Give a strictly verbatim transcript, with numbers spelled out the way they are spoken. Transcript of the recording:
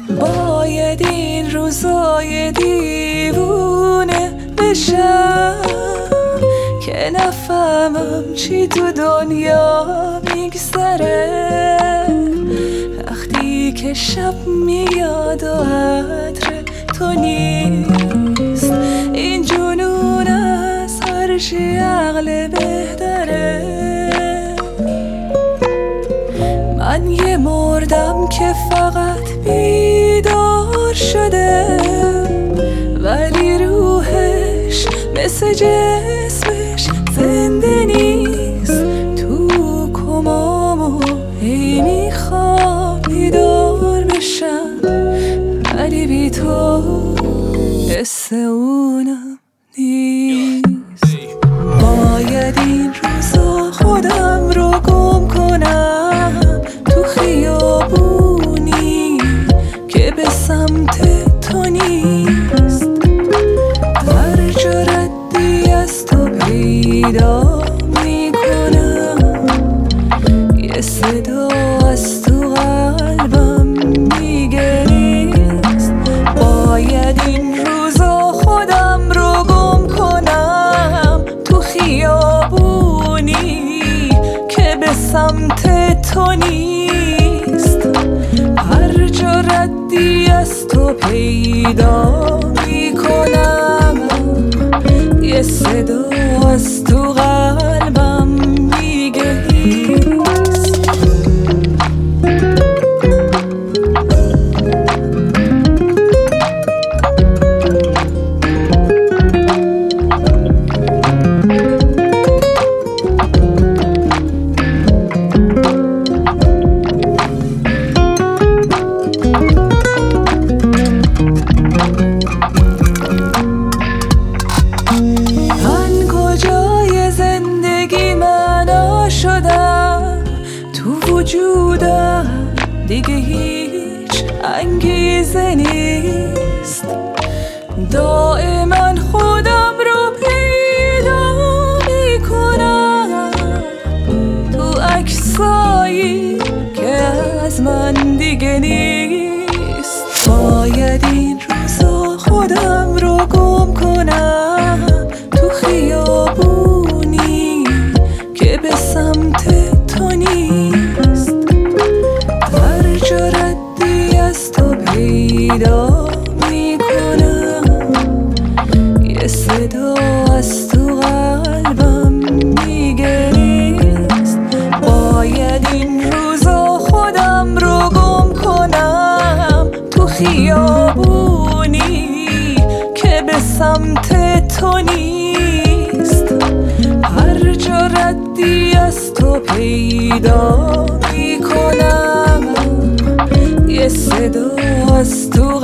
باید این روزای دیوونه بشم که نفهمم چی تو دنیا میگذره وقتی که شب میاد و عطر تو نیست. این جنون از هر چی عقل بهتره. من یه مردم که فقط بیدار شده ولی روحش مثل جسمش زنده نیست. تو کمامو هی میخوام بیدار بشم ولی بی تو حس اونم نیست. باید این روزا خودم رو گم کنم تو خیابونی که به سمت تو نیست. هر جا ردی از تو پیدا میکنم یه صدا از تو قلبم میگریست. باید این روزا خودم رو گم کنم تو خیابونی که به سمت تو نیست. هر جا ردی از تو پیدا میکنم یه صدا از تو قلبم میگریست. وجودم دیگه هیچ انگیزه نیست. دائما خودم رو پیدا میکنم تو عکسایی که از من دیگه نیست. باید این روزا خودم رو گم کنم تو خیابونی که به سمت تو نیست. هر جا ردی از تو پیدا میکنم یه صدا از تو قلبم میگریست. باید این روزا خودم رو گم کنم تو خیابونی که به سمت تو نیست. هر جا ردی از تو پیدا میکنم یه صدا از تو